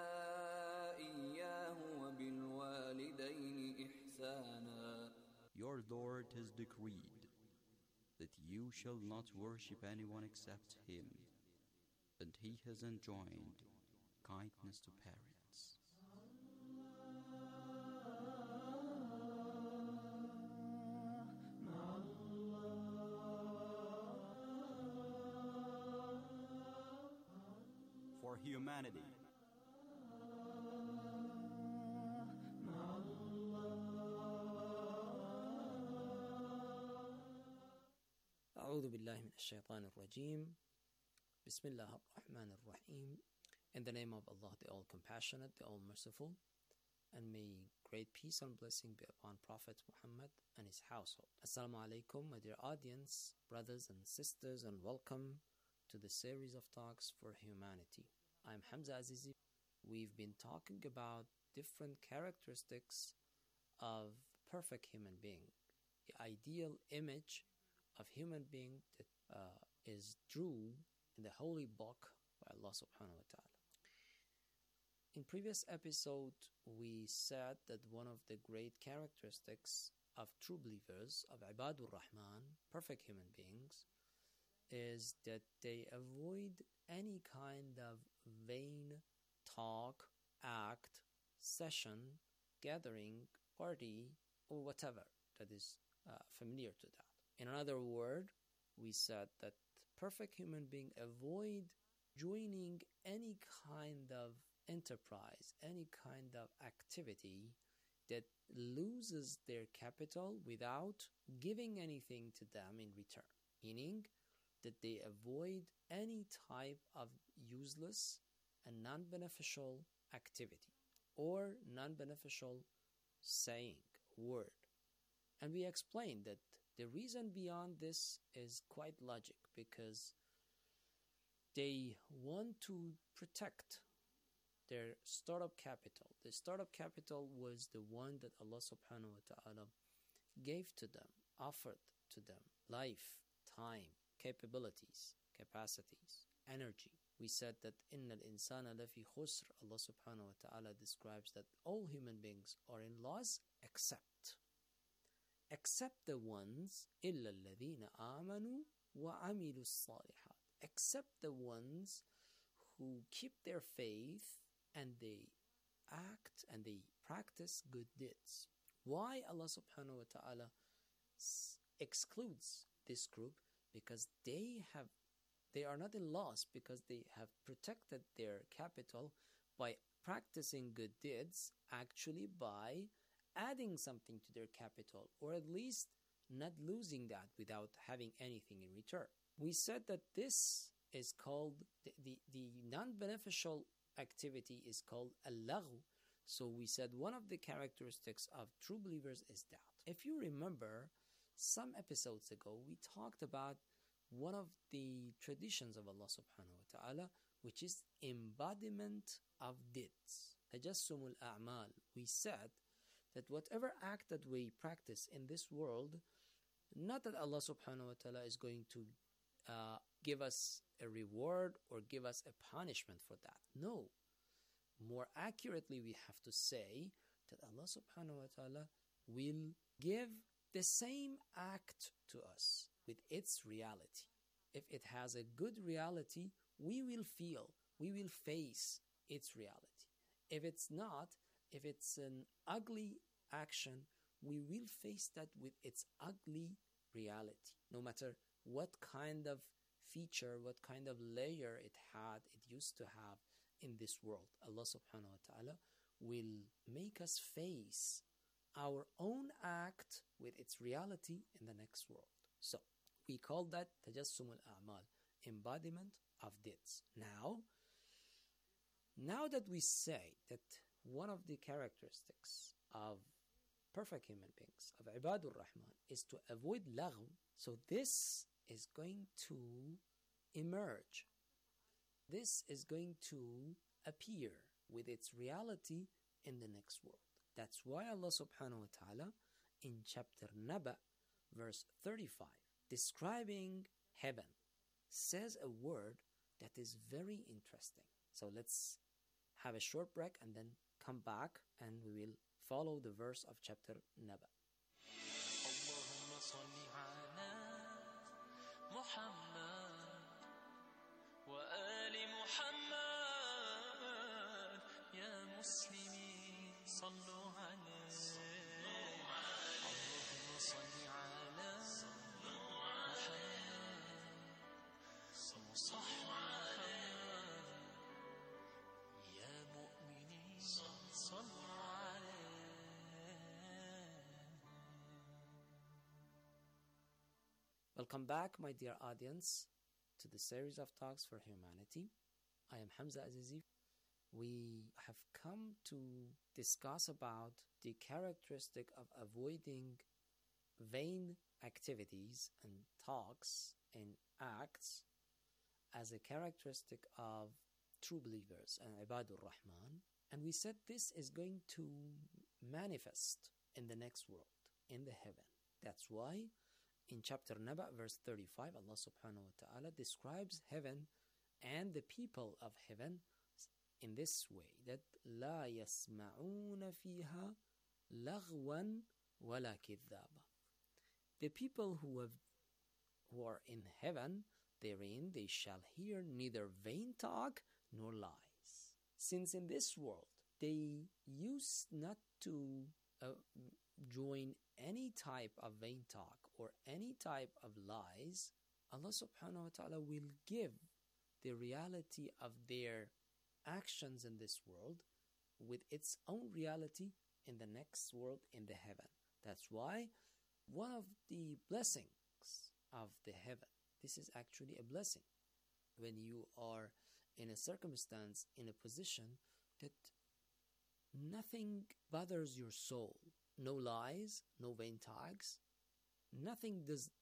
إياه وبالوالدين إحسانا. Your Lord has decreed that you shall not worship anyone except Him, and He has enjoined kindness to parents. For humanity. أعوذ بالله من الشيطان الرجيم. بسم الله الرحمن الرحيم. In the name of Allah, the All-Compassionate, the All-Merciful, and may great peace and blessing be upon Prophet Muhammad and his household. Assalamu alaikum, my dear audience, brothers and sisters, and welcome to the series of talks for humanity. I'm Hamza Azizi. We've been talking about different characteristics of perfect human being, the ideal image of human being that is drew in the holy book by Allah subhanahu wa ta'ala. In previous episode, we said that one of the great characteristics of true believers, of Ibadur Rahman, perfect human beings, is that they avoid any kind of vain talk, act, session, gathering, party, or whatever that is familiar to that. In another word, we said that perfect human beings avoid joining any kind of enterprise, any kind of activity that loses their capital without giving anything to them in return, meaning that they avoid any type of useless and non-beneficial activity or non-beneficial saying, word. And we explained that the reason beyond this is quite logic, because they want to protect their startup capital. The startup capital was the one that Allah subhanahu wa ta'ala gave to them, offered to them: life, time, capabilities, capacities, energy. We said that إِنَّ الْإِنسَانَ لَفِي خُسْرٍ. Allah subhanahu wa ta'ala describes that all human beings are in loss except the ones إِلَّا الَّذِينَ آمَنُوا وَعَمِلُوا الصَّالِحَاتِ, except the ones who keep their faith and they act and they practice good deeds. Why Allah subhanahu wa ta'ala excludes this group? Because they are not in loss, because they have protected their capital by practicing good deeds, actually by adding something to their capital, or at least not losing that without having anything in return. We said that this is called, the non-beneficial activity is called al-lagh. So we said one of the characteristics of true believers is doubt. If you remember, some episodes ago, we talked about one of the traditions of Allah subhanahu wa ta'ala, which is embodiment of deeds. Tajassumul a'mal. We said that whatever act that we practice in this world, not that Allah subhanahu wa ta'ala is going to give us a reward or give us a punishment for that. No. More accurately, we have to say that Allah subhanahu wa ta'ala will give the same act to us with its reality. If it has a good reality, we will feel, we will face its reality. If it's not, if it's an ugly action, we will face that with its ugly reality. No matter what kind of feature, what kind of layer it used to have in this world, Allah subhanahu wa ta'ala will make us face our own act with its reality in the next world. So, we call that tajassumul a'mal, embodiment of deeds. Now that we say that one of the characteristics of perfect human beings, of Ibadur Rahman, is to avoid lagh, so this is going to emerge. This is going to appear with its reality in the next world. That's why Allah subhanahu wa ta'ala in chapter Naba, verse 35, describing heaven, says a word that is very interesting. So let's have a short break and then come back and we will follow the verse of chapter Naba. Welcome back, my dear audience, to the series of Talks for Humanity. I am Hamza Azizi. We have come to discuss about the characteristic of avoiding vain activities and talks and acts as a characteristic of true believers and Ibadur Rahman. And we said this is going to manifest in the next world, in the heaven. That's why in chapter Naba, verse 35, Allah subhanahu wa ta'ala describes heaven and the people of heaven in this way, that لا يسمعون فيها لغوا ولا كذابا. The people who are in heaven, therein they shall hear neither vain talk nor lies. Since in this world they used not to join any type of vain talk or any type of lies, Allah subhanahu wa ta'ala will give the reality of their actions in this world with its own reality in the next world, in the heaven. That's why one of the blessings of the heaven, this is actually a blessing, when you are in a circumstance, in a position that nothing bothers your soul, no lies, no vain tags, nothing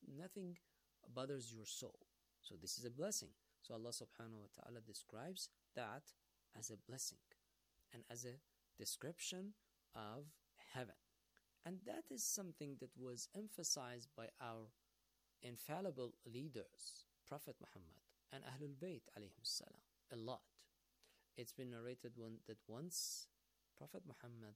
bothers your soul. So this is a blessing. So Allah subhanahu wa ta'ala describes that as a blessing and as a description of heaven. And that is something that was emphasized by our infallible leaders, Prophet Muhammad and Ahlul Bayt alayhim salam, a lot. It's been narrated that once Prophet Muhammad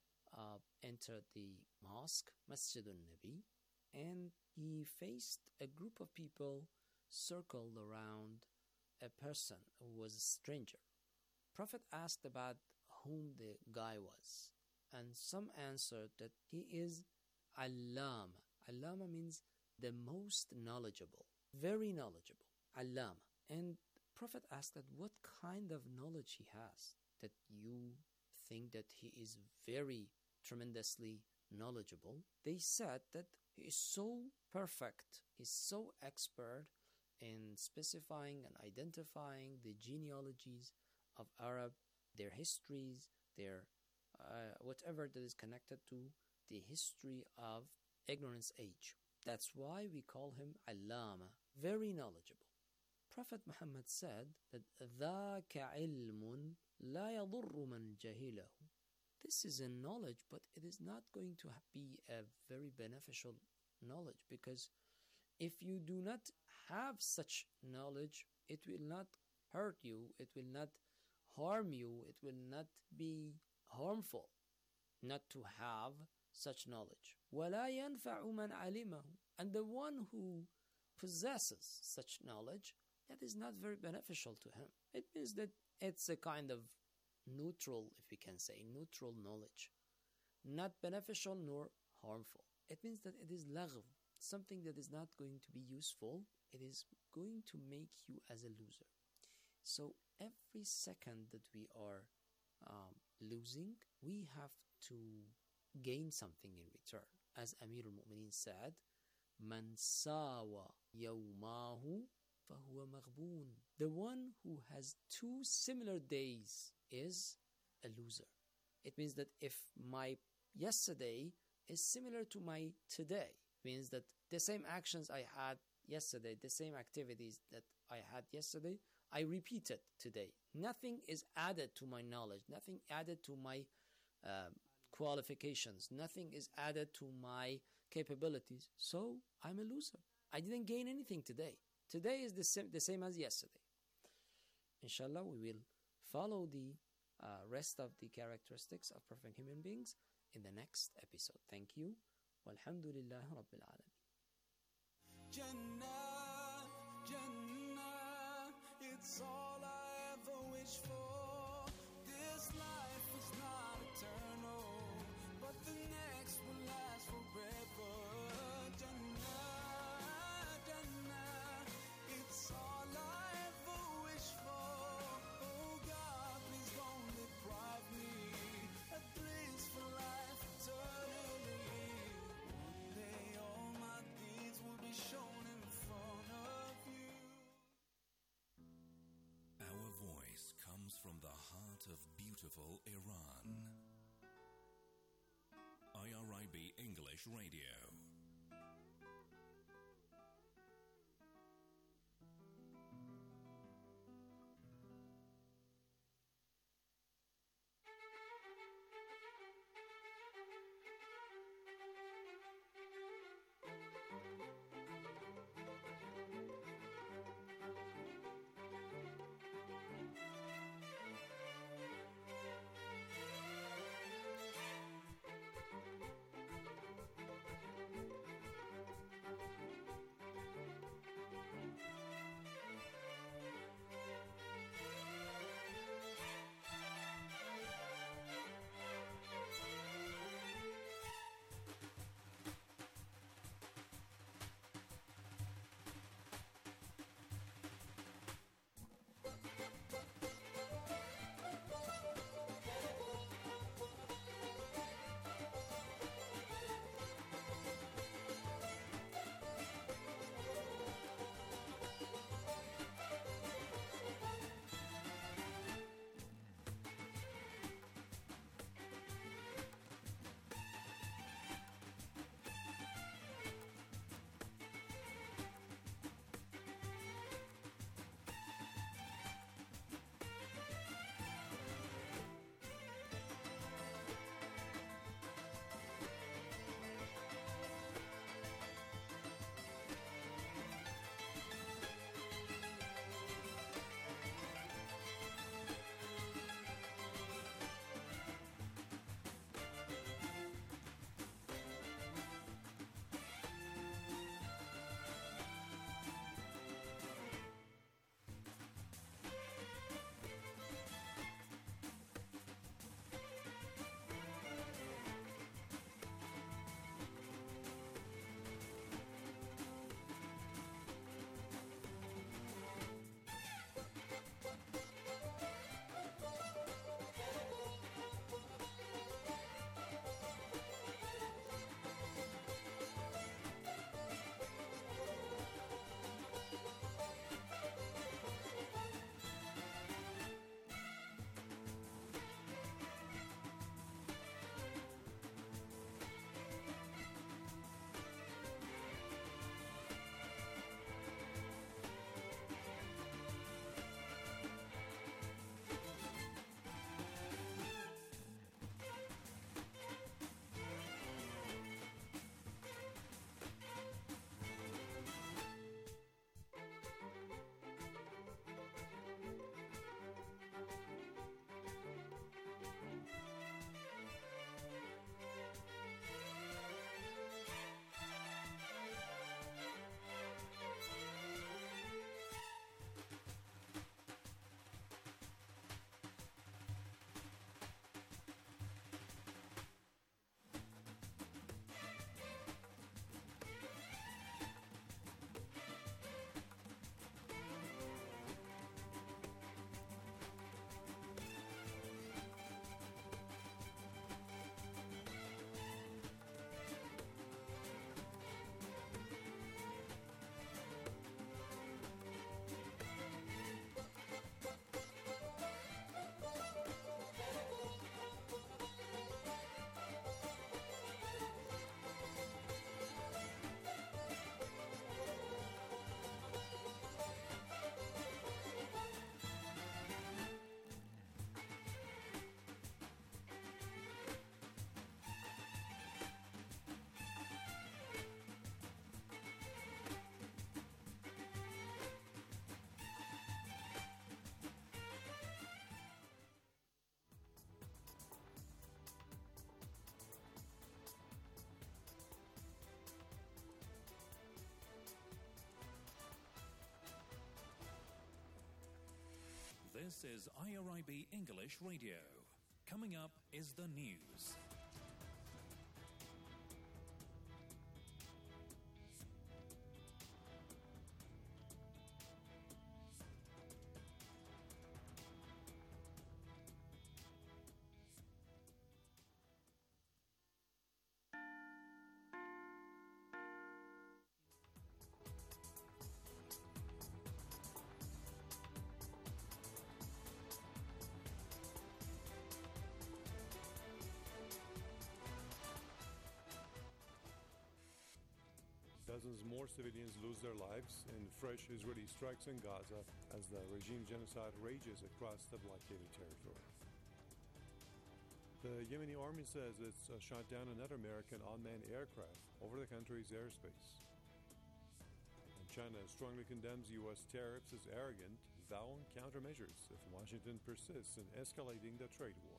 entered the mosque, Masjid al-Nabi, and he faced a group of people circled around a person who was a stranger. Prophet asked about whom the guy was, and some answered that he is Allama. Allama means the most knowledgeable, very knowledgeable, Allama. And Prophet asked that what kind of knowledge he has, that you think that he is very tremendously knowledgeable. They said that he is so perfect, he's so expert in specifying and identifying the genealogies of Arab, their histories, their whatever that is connected to the history of ignorance age. That's why we call him Allama, very knowledgeable. Prophet Muhammad said that ذَاكَ عِلْمٌ لَا يَضُرُّ مَنْ جَهِلَهُ. This is a knowledge, but it is not going to be a very beneficial knowledge, because if you do not have such knowledge, it will not hurt you, it will not harm you, it will not be harmful not to have such knowledge. وَلَا يَنْفَعُ مَنْ عَلِمَهُ. And the one who possesses such knowledge, that is not very beneficial to him. It means that it's a kind of neutral, if we can say, neutral knowledge. Not beneficial nor harmful. It means that it is lagh, something that is not going to be useful. It is going to make you as a loser. So every second that we are losing, we have to gain something in return. As Amir al-Mu'mineen said, Man sawa yawmahu fahuwa maghboon. The one who has two similar days is a loser. It means that if my yesterday is similar to my today, means that the same actions I had yesterday, the same activities that I had yesterday, I repeat it today. Nothing is added to my knowledge, nothing added to my qualifications, nothing is added to my capabilities. So I'm a loser. I didn't gain anything today. Today is the same as yesterday. Inshallah, we will follow the rest of the characteristics of perfect human beings in the next episode. Thank you. Walhamdulillah Rabbil Alameen. Jannah, Jannah, it's all I ever wish for. This life is not eternal, but the next will last forever. Jannah, Jannah, it's all I ever wish for. Oh God, please don't deprive me a blissful life eternally. One day all my deeds will be shown in front of you. Our voice comes from the heart of beautiful Iran. IRIB English Radio. This is IRIB English Radio. Coming up is the news. Dozens more civilians lose their lives in fresh Israeli strikes in Gaza as the regime genocide rages across the blockaded territory. The Yemeni army says it's shot down another American unmanned aircraft over the country's airspace. And China strongly condemns U.S. tariffs as arrogant, vowing countermeasures if Washington persists in escalating the trade war.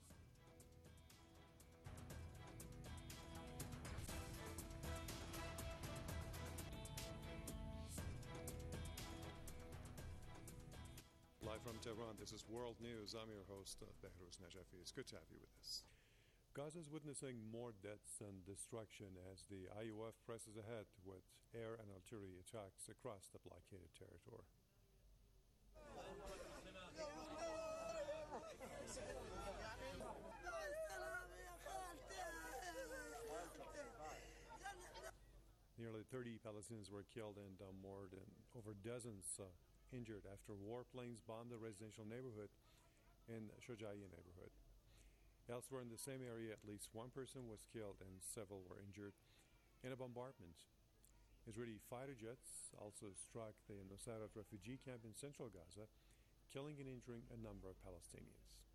Live from Tehran, this is World News. I'm your host, Behruz Najafi. It's good to have you with us. Gaza is witnessing more deaths and destruction as the IUF presses ahead with air and artillery attacks across the blockaded territory. Nearly 30 Palestinians were killed and over dozens injured after warplanes bombed the residential neighborhood in Shojaiya neighborhood. Elsewhere in the same area, at least one person was killed and several were injured in a bombardment. Israeli fighter jets also struck the Nusayrat refugee camp in central Gaza, killing and injuring a number of Palestinians.